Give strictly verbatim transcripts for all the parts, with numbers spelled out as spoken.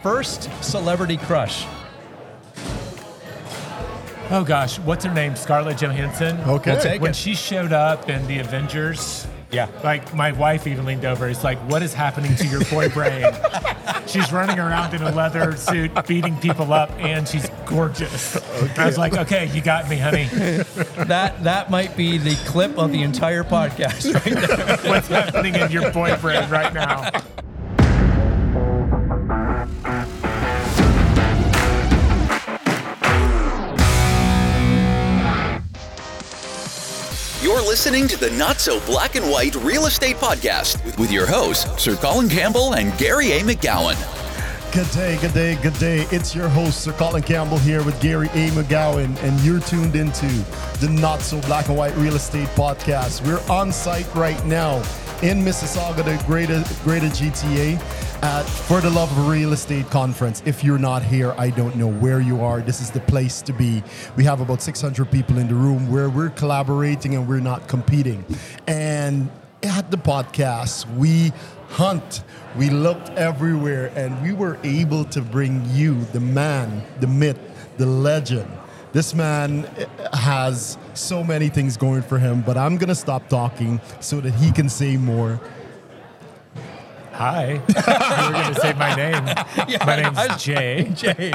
first celebrity crush. Oh gosh, what's her name? Scarlett Johansson. Okay. We'll take When it. she showed up in the Avengers, Yeah. like my wife even leaned over. It's like, what is happening to your boy brain? She's running around in a leather suit, beating people up, and she's gorgeous. Okay. I was like, okay, you got me, honey. That that might be the clip of the entire podcast right there. What's happening in your boy brain right now? You're listening to the Not So Black and White Real Estate Podcast with, with your hosts, Sir Colin Campbell and Gary A. McGowan. Good day, good day, good day. It's your host, Sir Colin Campbell, here with Gary A. McGowan, and you're tuned into the Not So Black and White Real Estate Podcast. We're on site right now in Mississauga, the greater, greater G T A, at For the Love of Real Estate Conference. If you're not here, I don't know where you are. This is the place to be. We have about six hundred people in the room where we're collaborating and we're not competing. And at the podcast, we hunt. We looked everywhere, and we were able to bring you the man, the myth, the legend. This man has so many things going for him, but I'm going to stop talking so that he can say more. Hi. You were going to say my name. Yeah, my name's I- Jay. Jay.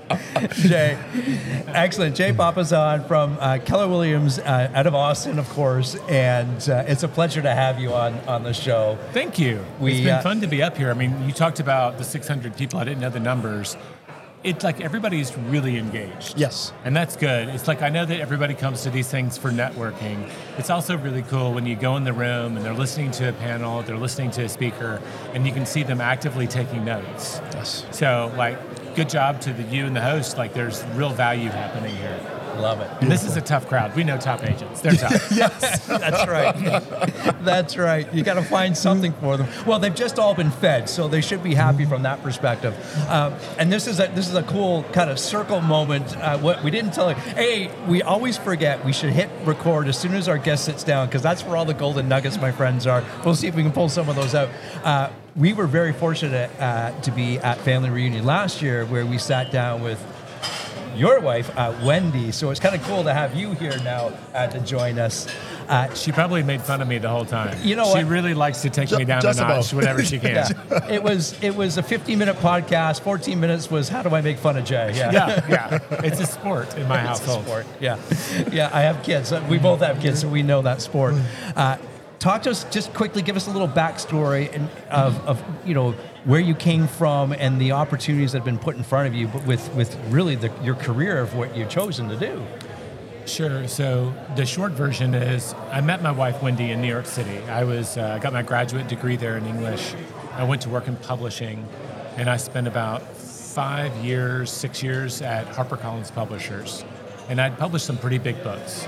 Jay. Excellent. Jay Papazan from uh, Keller Williams uh, out of Austin, of course. And uh, it's a pleasure to have you on, on the show. Thank you. We, it's been uh, fun to be up here. I mean, you talked about the six hundred people. I didn't know the numbers. It's like everybody's really engaged. Yes. And that's good. It's like I know that everybody comes to these things for networking. It's also really cool when you go in the room and they're listening to a panel, they're listening to a speaker, and you can see them actively taking notes. Yes. So, like, good job to the you and the host. Like, there's real value happening here. Love it. And this is a tough crowd. We know top agents. They're tough. That's right. That's right. You got to find something for them. Well, they've just all been fed, so they should be happy from that perspective. Um, and this is a this is a cool kind of circle moment. Uh, what we didn't tell you. Hey, we always forget we should hit record as soon as our guest sits down, because that's where all the golden nuggets, my friends, are. We'll see if we can pull some of those out. Uh, we were very fortunate uh, to be at Family Reunion last year, where we sat down with your wife, uh, Wendy. So it's kind of cool to have you here now uh, to join us. Uh, She probably made fun of me the whole time. You know She what? really likes to take me down a just notch about. whenever she can. yeah, it was it was a fifteen minute podcast. fourteen minutes was how do I make fun of Jay? Yeah, Yeah, yeah. It's a sport in my It's a household. sport. Yeah, yeah. I have kids. We both have kids, so we know that sport. Uh, talk to us just quickly. Give us a little backstory and of, of you know where you came from and the opportunities that have been put in front of you, but with with really the, your career of what you've chosen to do. Sure. So the short version is I met my wife, Wendy, in New York City. I was uh, got my graduate degree there in English. I went to work in publishing, and I spent about five years, six years at HarperCollins Publishers. And I'd published some pretty big books.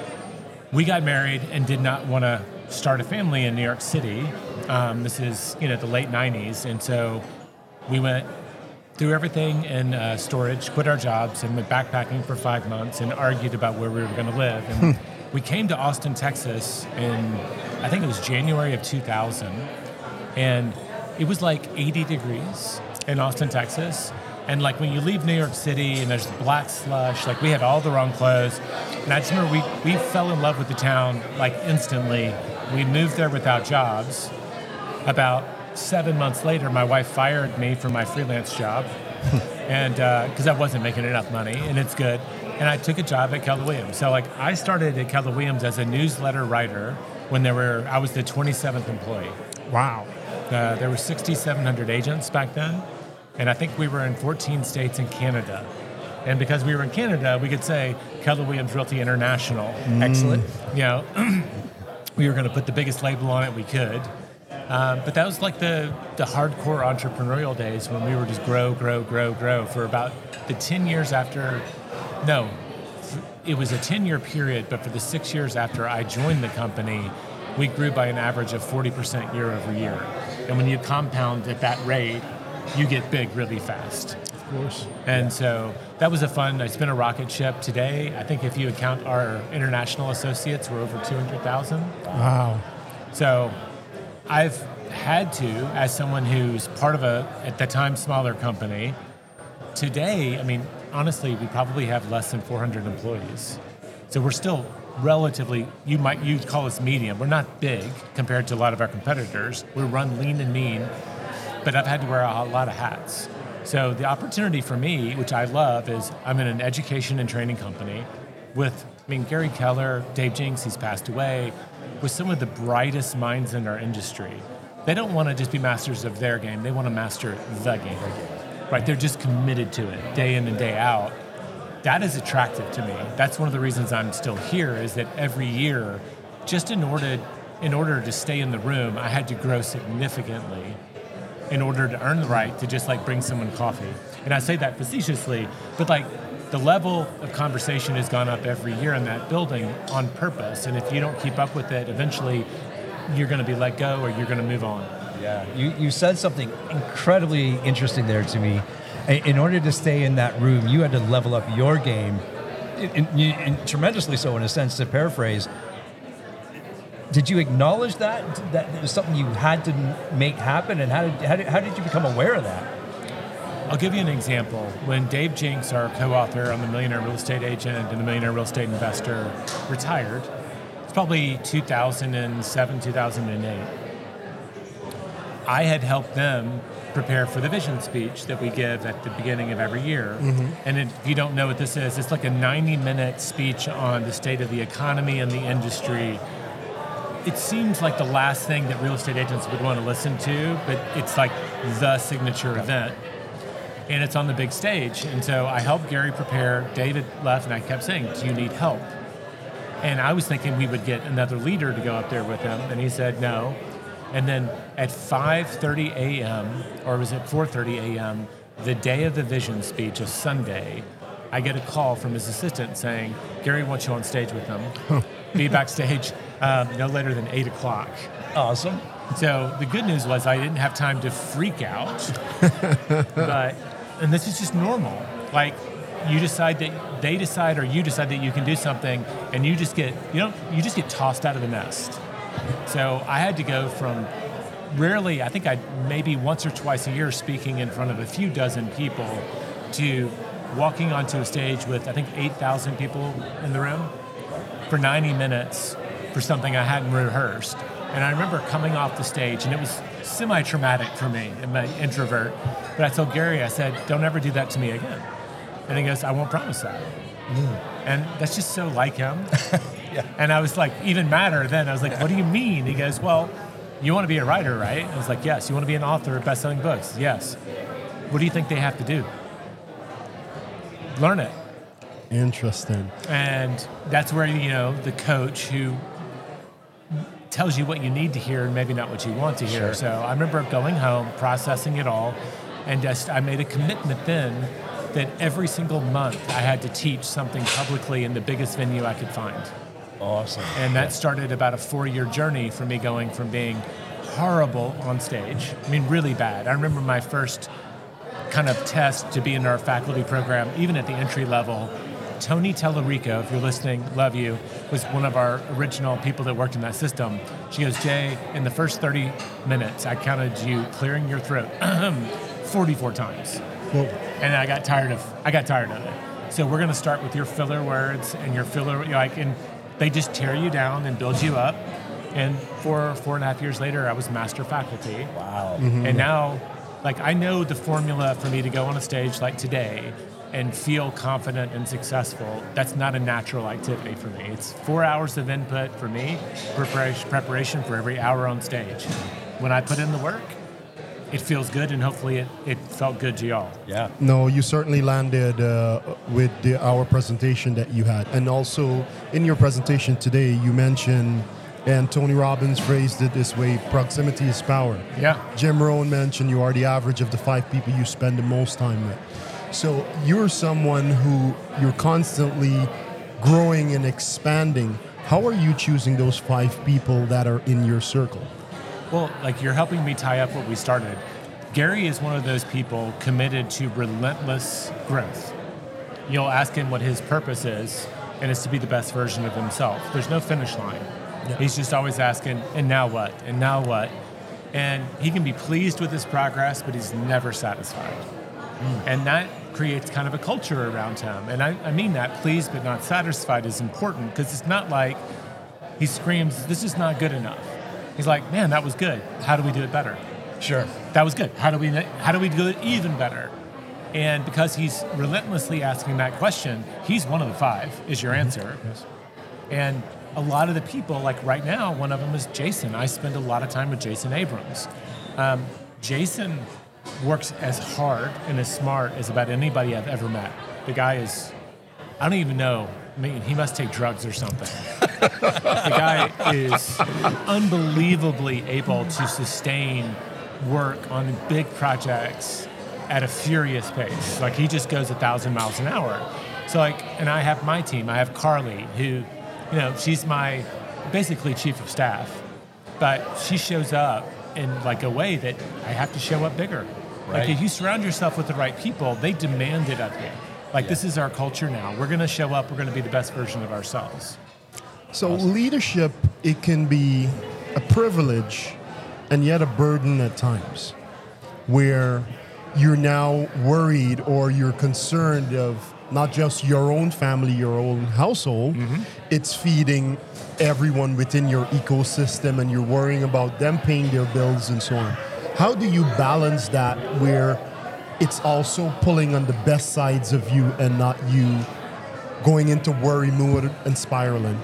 We got married and did not want to start a family in New York City. Um, this is, you know, the late nineties. And so we went threw everything in uh, storage, quit our jobs, and went backpacking for five months and argued about where we were going to live. And we came to Austin, Texas in, I think it was January of two thousand. And it was like eighty degrees in Austin, Texas. And like when you leave New York City and there's black slush, like we had all the wrong clothes. And I just remember we, we fell in love with the town like instantly. We moved there without jobs. About seven months later, my wife fired me from my freelance job, and because uh, I wasn't making enough money, and it's good. And I took a job at Keller Williams. So like I started at Keller Williams as a newsletter writer when there were I was the twenty-seventh employee. Wow. Uh, there were six thousand seven hundred agents back then, and I think we were in fourteen states and Canada. And because we were in Canada, we could say Keller Williams Realty International. Mm. Excellent. You know, we were going to put the biggest label on it we could. Um, but that was like the, the hardcore entrepreneurial days when we were just grow, grow, grow, grow for about the ten years after, no, it was a ten-year period, but for the six years after I joined the company, we grew by an average of forty percent year over year. And when you compound at that rate, you get big really fast. Of course. And yeah. so that was a fun, it's been a rocket ship. Today, I think if you count our international associates, we're over two hundred thousand. Wow. So I've had to, as someone who's part of a, at the time, smaller company. Today, I mean, honestly, we probably have less than four hundred employees. So we're still relatively, you might you'd call us medium. We're not big compared to a lot of our competitors. We run lean and mean, but I've had to wear a lot of hats. So the opportunity for me, which I love, is I'm in an education and training company with, I mean, Gary Keller, Dave Jenks, he's passed away, with some of the brightest minds in our industry. They don't want to just be masters of their game. They want to master the game. Right? They're just committed to it day in and day out. That is attractive to me. That's one of the reasons I'm still here, is that every year, just in order, in order to stay in the room, I had to grow significantly in order to earn the right to just like bring someone coffee. And I say that facetiously, but like the level of conversation has gone up every year in that building on purpose. And if you don't keep up with it, eventually you're going to be let go or you're going to move on. Yeah, you, you said something incredibly interesting there to me. In, in order to stay in that room, you had to level up your game, and, and tremendously so in a sense, to paraphrase. Did you acknowledge that? That it was something you had to make happen? And how did, how did, how did you become aware of that? I'll give you an example. When Dave Jenks, our co-author on The Millionaire Real Estate Agent and The Millionaire Real Estate Investor, retired, it's probably two thousand seven, two thousand eight. I had helped them prepare for the vision speech that we give at the beginning of every year. Mm-hmm. And if you don't know what this is, it's like a ninety-minute speech on the state of the economy and the industry. It seems like the last thing that real estate agents would want to listen to, but it's like the signature event. And it's on the big stage. And so I helped Gary prepare. David left, and I kept saying, do you need help? And I was thinking we would get another leader to go up there with him, and he said no. And then at five thirty a.m., or was it four thirty a.m., the day of the vision speech, a Sunday, I get a call from his assistant saying, Gary wants you on stage with him. Huh. Be backstage um, no later than eight o'clock. Awesome. So the good news was I didn't have time to freak out. But, and this is just normal. Like, you decide that, they decide or you decide that you can do something, and you just get, you know, you just get tossed out of the nest. So I had to go from rarely, I think I maybe once or twice a year speaking in front of a few dozen people, to walking onto a stage with, I think, eight thousand people in the room for ninety minutes for something I hadn't rehearsed. And I remember coming off the stage, and it was semi-traumatic for me, I'm an introvert, but I told Gary, I said, don't ever do that to me again. And he goes, I won't promise that. Mm. And that's just so like him. Yeah. And I was like, even madder then. I was like, what do you mean? He goes, well, you want to be a writer, right? I was like, yes. You want to be an author of best-selling books? Yes. What do you think they have to do? Learn it. Interesting. And that's where, you know, the coach who tells you what you need to hear and maybe not what you want to hear. Sure. So I remember going home, processing it all, and just I made a commitment then that every single month I had to teach something publicly in the biggest venue I could find. Awesome. And that started about a four-year journey for me, going from being horrible on stage, I mean, really bad. I remember my first kind of test to be in our faculty program, even at the entry level. Tony Tellerico, if you're listening, love you, was one of our original people that worked in that system. She goes, Jay, in the first thirty minutes, I counted you clearing your throat forty-four times. Whoa. And I got tired of I got tired of it. So we're going to start with your filler words and your filler, you know, like, and they just tear you down and build you up. And four, four and a half years later, I was master faculty. Wow. Mm-hmm. And now, like, I know the formula for me to go on a stage like today and feel confident and successful. That's not a natural activity for me. It's four hours of input for me, preparation, preparation for every hour on stage. When I put in the work, it feels good, and hopefully it, it felt good to y'all. Yeah. No, you certainly landed uh, with the, our presentation that you had. And also, in your presentation today, you mentioned, and Tony Robbins phrased it this way, proximity is power. Yeah. Jim Rohn mentioned you are the average of the five people you spend the most time with. So you're someone who you're constantly growing and expanding. How are you choosing those five people that are in your circle? Well, like, you're helping me tie up what we started. Gary is one of those people committed to relentless growth. You'll ask him what his purpose is, and it's to be the best version of himself. There's no finish line. Yeah. He's just always asking, and now what? And now what? And he can be pleased with his progress, but he's never satisfied. Mm. And that creates kind of a culture around him. And I, I mean that, pleased but not satisfied is important, because it's not like he screams, this is not good enough. He's like, man, that was good. How do we do it better? Sure. That was good. How do we how do we do it even better? And because he's relentlessly asking that question, he's one of the five, is your answer. Yes. And a lot of the people, like right now, one of them is Jason. I spend a lot of time with Jason Abrams. Um, Jason works as hard and as smart as about anybody I've ever met. The guy is, I don't even know, I mean, he must take drugs or something. The guy is unbelievably able to sustain work on big projects at a furious pace. Like, he just goes a thousand miles an hour. So like, and I have my team. I have Carly, who, you know, she's my basically chief of staff, but she shows up in like a way that I have to show up bigger. Right. Like, if you surround yourself with the right people, they demand it of you. Like, Yeah. this is our culture now. We're going to show up. We're going to be the best version of ourselves. So leadership, it can be a privilege and yet a burden at times, where you're now worried or you're concerned of not just your own family, your own household, Mm-hmm. it's feeding everyone within your ecosystem, and you're worrying about them paying their bills and so on. How do you balance that where it's also pulling on the best sides of you and not you going into worry mode and spiraling?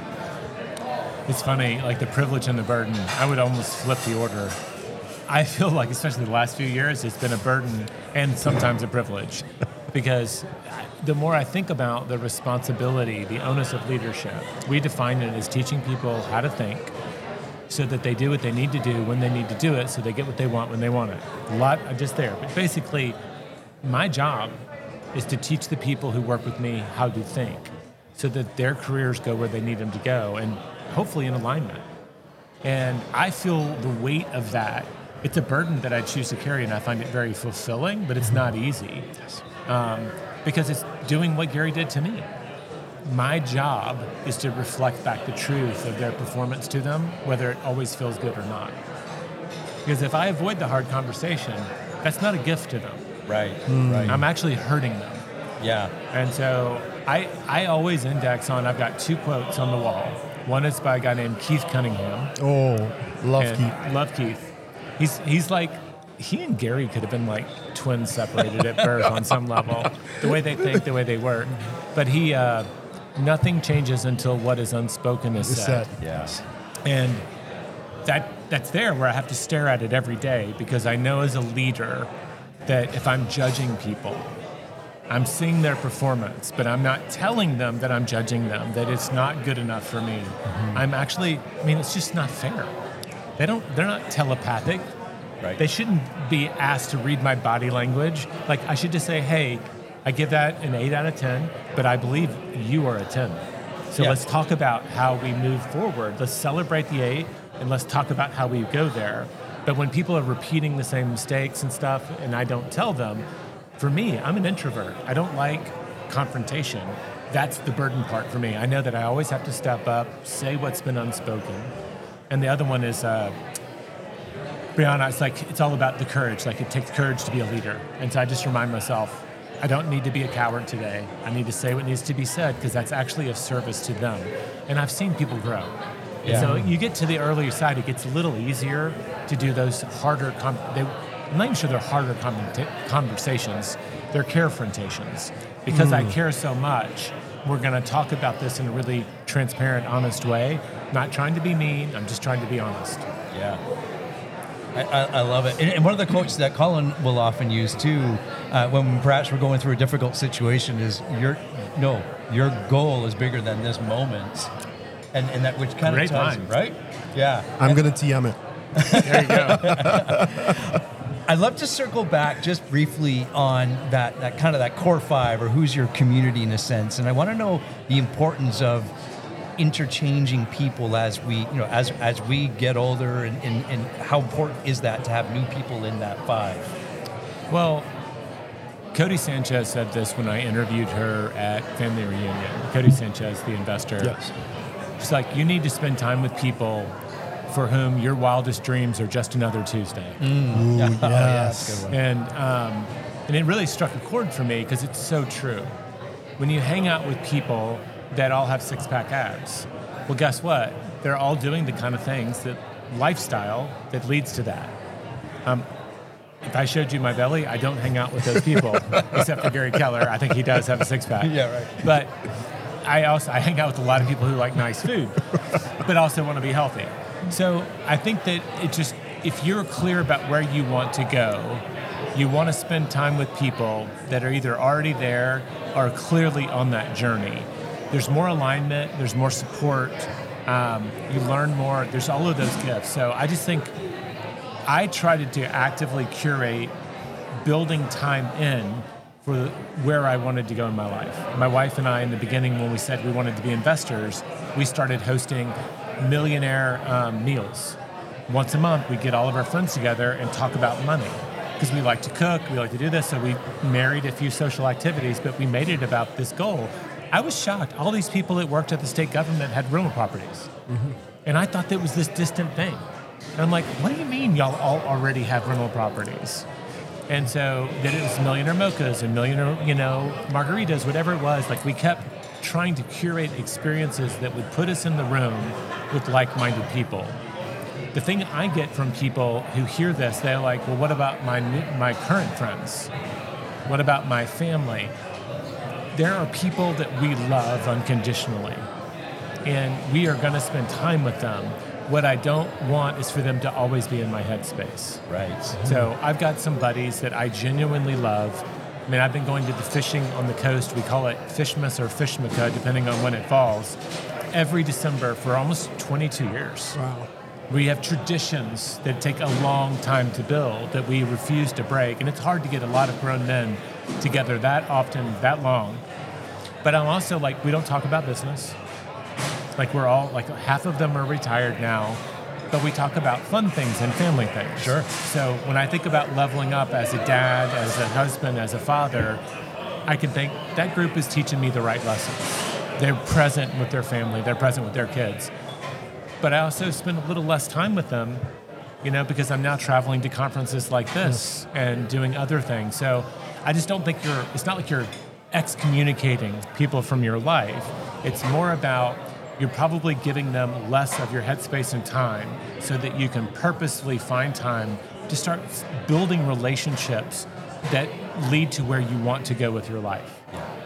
It's funny, like the privilege and the burden, I would almost flip the order. I feel like, especially the last few years, it's been a burden and sometimes a privilege. Because the more I think about the responsibility, the onus of leadership, we define it as teaching people how to think so that they do what they need to do when they need to do it, so they get what they want when they want it. A lot just there. But basically, my job is to teach the people who work with me how to think so that their careers go where they need them to go, and hopefully in alignment. And I feel the weight of that. It's a burden that I choose to carry, and I find it very fulfilling, but it's not easy. Um, because it's doing what Gary did to me. My job is to reflect back the truth of their performance to them, whether it always feels good or not. Because if I avoid the hard conversation, that's not a gift to them. Right. Right. I'm actually hurting them. Yeah. And so I, I always index on, I've got two quotes on the wall. One is by a guy named Keith Cunningham. Oh, love And Keith. Love Keith. He's he's like, he and Gary could have been like twins separated at birth on some level. The way they think, the way they work. But he, uh, nothing changes until what is unspoken is It's said. said. Yes. And that that's there where I have to stare at it every day, because I know as a leader that if I'm judging people, I'm seeing their performance, but I'm not telling them that I'm judging them, that it's not good enough for me. Mm-hmm. I'm actually, I mean, it's just not fair. They don't, they're not telepathic. Right. They shouldn't be asked to read my body language. Like, I should just say, hey, I give that an eight out of ten, but I believe you are a ten. So Yeah. let's talk about how we move forward. Let's celebrate the eight, and let's talk about how we go there. But when people are repeating the same mistakes and stuff, and I don't tell them, for me, I'm an introvert. I don't like confrontation. That's the burden part for me. I know that I always have to step up, say what's been unspoken. And the other one is, uh, Brianna, it's like, it's all about the courage. Like, it takes courage to be a leader. And so I just remind myself, I don't need to be a coward today. I need to say what needs to be said, because that's actually of service to them. And I've seen people grow. Yeah. And so you get to the earlier side, it gets a little easier to do those harder, com- they, I'm not even sure they're harder com- conversations, they're carefrontations. Because Mm. I care so much, we're gonna talk about this in a really transparent, honest way. Not trying to be mean, I'm just trying to be honest. Yeah. I, I, I love it. And, and one of the quotes that Colin will often use too, uh, when perhaps we're going through a difficult situation, is your no, your goal is bigger than this moment. And, and that which kind Great of ties, line. right? Yeah. I'm going to T M it. There you go. I'd love to circle back just briefly on that, that kind of that core five, or who's your community in a sense. And I want to know the importance of interchanging people as we, you know, as as we get older, and, and, and how important is that to have new people in that five? Well, Cody Sanchez said this when I interviewed her at Family Reunion. Cody Sanchez, the investor. Yes. She's like, you need to spend time with people for whom your wildest dreams are just another Tuesday. Ooh, Yeah, yes. that's a good one. And um, and it really struck a chord for me because it's so true. When you hang out with people that all have six-pack abs, well, guess what? They're all doing the kind of things that lifestyle that leads to that. Um, if I showed you my belly, I don't hang out with those people, except for Gary Keller. I think he does have a six-pack. Yeah, right. But I also I hang out with a lot of people who like nice food, but also want to be healthy. So I think that it just, if you're clear about where you want to go, you want to spend time with people that are either already there or clearly on that journey. There's more alignment, there's more support, um, you learn more, there's all of those gifts. So I just think I try to, to actively curate building time in for where I wanted to go in my life. My wife and I, in the beginning, when we said we wanted to be investors, we started hosting millionaire um, meals. Once a month, we get all of our friends together and talk about money. Because we like to cook, we like to do this, so we married a few social activities, but we made it about this goal. I was shocked. All these people that worked at the state government had rental properties. Mm-hmm. And I thought that was this distant thing. And I'm like, what do you mean y'all all already have rental properties? And so then it was millionaire mochas and millionaire, you know, margaritas, whatever it was. Like, we kept trying to curate experiences that would put us in the room with like-minded people. The thing I get from people who hear this, they're like, well, what about my my current friends? What about my family? There are people that we love unconditionally, and we are going to spend time with them. What I don't want is for them to always be in my headspace. Right. So I've got some buddies that I genuinely love. I mean, I've been going to the fishing on the coast. We call it Fishmas or Fishmaka, depending on when it falls, every December for almost twenty-two years. Wow. We have traditions that take a long time to build that we refuse to break. And it's hard to get a lot of grown men together that often, that long. But I'm also like, we don't talk about business. Like, we're all, like, half of them are retired now, but we talk about fun things and family things. Sure. So when I think about leveling up as a dad, as a husband, as a father, I can think that group is teaching me the right lessons. They're present with their family. They're present with their kids. But I also spend a little less time with them, you know, because I'm now traveling to conferences like this and doing other things. So I just don't think you're, it's not like you're excommunicating people from your life. It's more about you're probably giving them less of your headspace and time so that you can purposefully find time to start building relationships that lead to where you want to go with your life.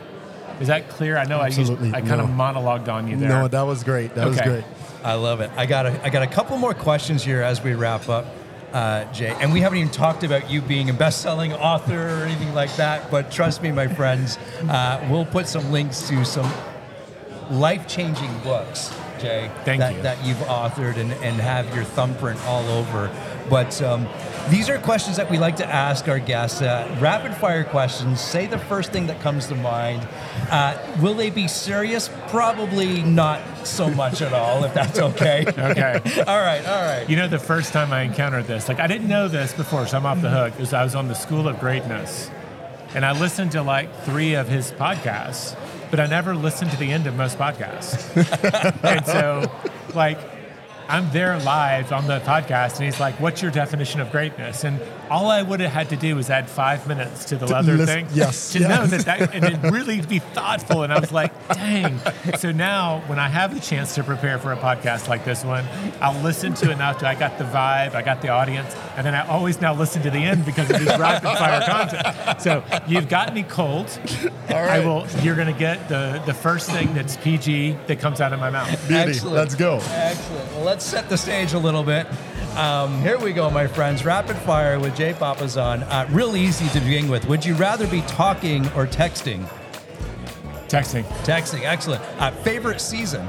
Is that clear? I know Absolutely. I used, I kind No. of monologued on you there. No, that was great. That was Okay. great. I love it. I got a, I got a couple more questions here as we wrap up, uh, Jay. And we haven't even talked about you being a best-selling author or anything like that. But trust me, my friends, uh, we'll put some links to some life-changing books, Jay, Thank that, you. that you've authored and, and have your thumbprint all over. But um, these are questions that we like to ask our guests. Uh, rapid-fire questions. Say the first thing that comes to mind. Uh, will they be serious? Probably not so much at all, if that's okay. Okay. all right, all right. You know, the first time I encountered this, like, I didn't know this before, so I'm off the hook, is I was on the School of Greatness. And I listened to like three of his podcasts, but I never listened to the end of most podcasts. And so, like, I'm there live on the podcast, and he's like, what's your definition of greatness? And all I would have had to do was add five minutes to the To leather list- thing yes, to yes. know that, that and then really be thoughtful. And I was like, dang. So now when I have the chance to prepare for a podcast like this one, I'll listen to enough to, I got the vibe, I got the audience, and then I always now listen to the end because of this rapid fire content. So you've got me cold. All right. I will, you're going to get the, the first thing that's P G that comes out of my mouth. Beauty. Excellent. Let's go. Excellent. Well, let's set the stage a little bit. Um, here we go, my friends. Rapid fire with Jay Papasan. Uh, real easy to begin with. Would you rather be talking or texting? Texting. Texting. Excellent. Uh, favorite season?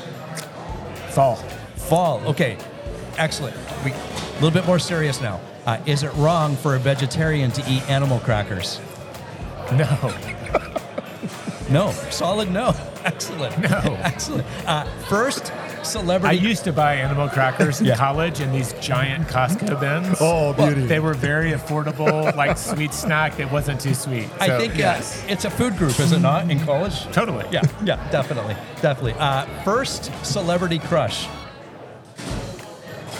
Fall. Fall. Okay. Excellent. We a little bit more serious now. Uh, is it wrong for a vegetarian to eat animal crackers? No. No. Solid no. Excellent. No. Excellent. Uh, first I celebrity. used to buy animal crackers in Yeah. college in these giant Costco bins. Oh, beauty. They were very affordable, like sweet snack that wasn't too sweet. I So, think yes. uh, it's a food group, is it not, in college? Totally. Yeah, yeah, definitely, definitely. Uh, first celebrity crush.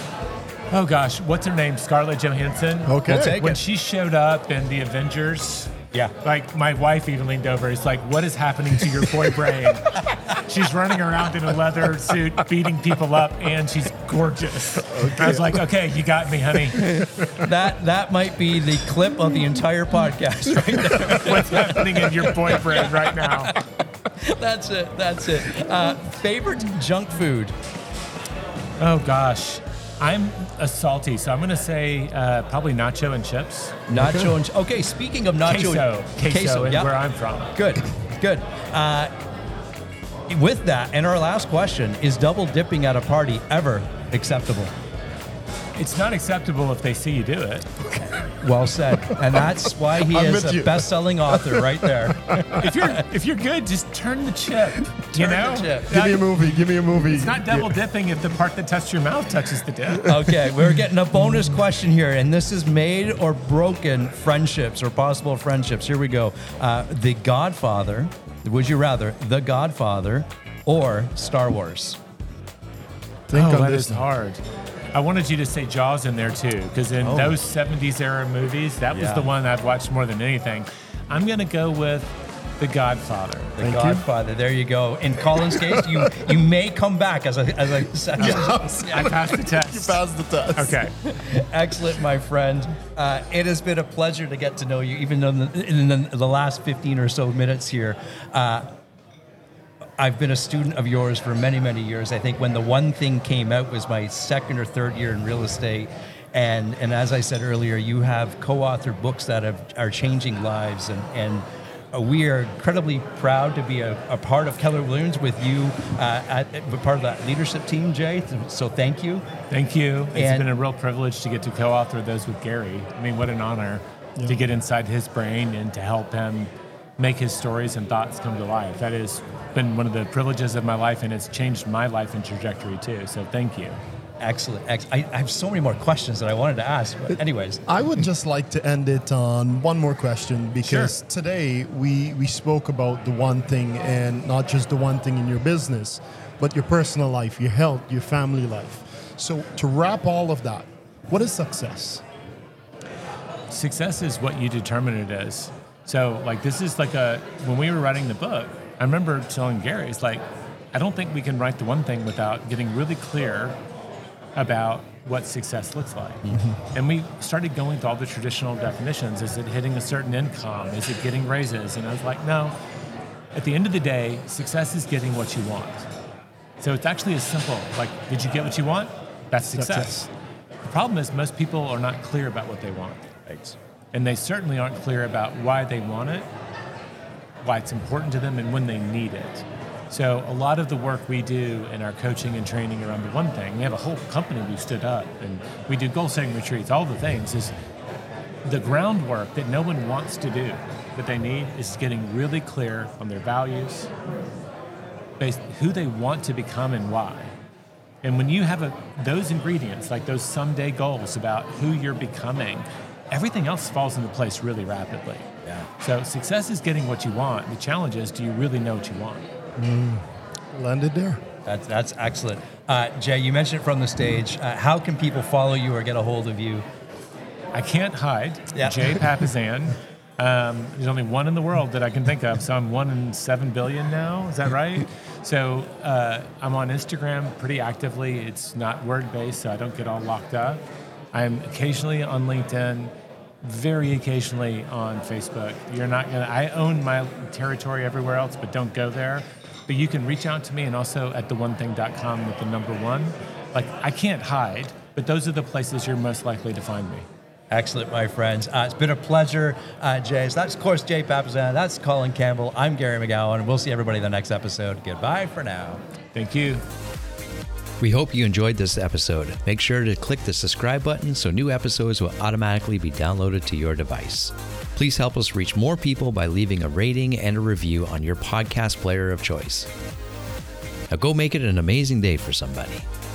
Oh gosh, what's her name? Scarlett Johansson. Okay. We'll take When it. she showed up in the Avengers, Yeah. like my wife even leaned over. It's like, what is happening to your boy brain? She's running around in a leather suit, beating people up, and she's gorgeous. I was like, okay, you got me, honey. That that might be the clip of the entire podcast right there. What's happening in your boy brain right now? That's it. That's it. Uh, favorite junk food? Oh gosh, I'm a salty, so I'm gonna say uh, probably nacho and chips. Nacho and okay. Speaking of nacho, Queso, queso, is yeah. where I'm from. Good, good. Uh, with that, and our last question is: double dipping at a party ever acceptable? It's not acceptable if they see you do it. Well said. And that's why he I'm is with a you. best-selling author right there. If you're if you're good, just turn the chip. you Turn the know, chip. Give me a movie. Give me a movie. It's not double dipping if the part that touched your mouth touches the dip. Okay, we're getting a bonus question here, and this is made or broken friendships or possible friendships. Here we go. Uh, the Godfather, would you rather The Godfather or Star Wars? Think Oh, on that this. is hard. I wanted you to say Jaws in there too, because in those seventies era movies, that was Yeah. the one I've watched more than anything. I'm gonna go with The Godfather. The Thank you. Godfather. There you go. In Colin's case, you you may come back as a as a second. I passed the test. You passed the test. Okay. Excellent, my friend. Uh, it has been a pleasure to get to know you, even in the, in the, the last fifteen or so minutes here. Uh, I've been a student of yours for many, many years. I think when the one thing came out was my second or third year in real estate. And, and as I said earlier, you have co-authored books that have, are changing lives. And, and uh, we are incredibly proud to be a, a part of Keller Williams with you, uh, at, at part of that leadership team, Jay. So thank you. Thank you. It's And- been a real privilege to get to co-author those with Gary. I mean, what an honor to get inside his brain and to help him make his stories and thoughts come to life. That has been one of the privileges of my life, and it's changed my life and trajectory too. So thank you. Excellent. Ex- I, I have so many more questions that I wanted to ask. But anyways, I would just like to end it on one more question, because Sure. today we, we spoke about the one thing, and not just the one thing in your business, but your personal life, your health, your family life. So to wrap all of that, what is success? Success is what you determine it is. So, like, this is like a, when we were writing the book, I remember telling Gary, it's like, I don't think we can write the one thing without getting really clear about what success looks like. Mm-hmm. And we started going through all the traditional definitions. Is it hitting a certain income? Is it getting raises? And I was like, no. At the end of the day, success is getting what you want. So it's actually as simple, like, did you get what you want? That's success. Success. The problem is most people are not clear about what they want. Thanks. And they certainly aren't clear about why they want it, why it's important to them, and when they need it. So a lot of the work we do in our coaching and training around the one thing, we have a whole company we've stood up, and we do goal-setting retreats, all the things, is the groundwork that no one wants to do, that they need, is getting really clear on their values, based who they want to become and why. And when you have a, those ingredients, like those someday goals about who you're becoming, everything else falls into place really rapidly. Yeah. So success is getting what you want. The challenge is, do you really know what you want? Landed there. That's, that's excellent. Uh, Jay, you mentioned it from the stage. Uh, how can people follow you or get a hold of you? I can't hide. Yeah. Jay Papasan. Um, there's only one in the world that I can think of, so I'm one in seven billion now. Is that right? So uh, I'm on Instagram pretty actively. It's not word-based, so I don't get all locked up. I'm occasionally on LinkedIn, very occasionally on Facebook. You're not gonna. I own my territory everywhere else, but don't go there. But you can reach out to me, and also at the one thing dot com with the number one. Like, I can't hide, but those are the places you're most likely to find me. Excellent, my friends. Uh, it's been a pleasure, uh, Jay. So that's, of course, Jay Papasan. That's Colin Campbell. I'm Gary McGowan. We'll see everybody in the next episode. Goodbye for now. Thank you. We hope you enjoyed this episode. Make sure to click the subscribe button so new episodes will automatically be downloaded to your device. Please help us reach more people by leaving a rating and a review on your podcast player of choice. Now go make it an amazing day for somebody.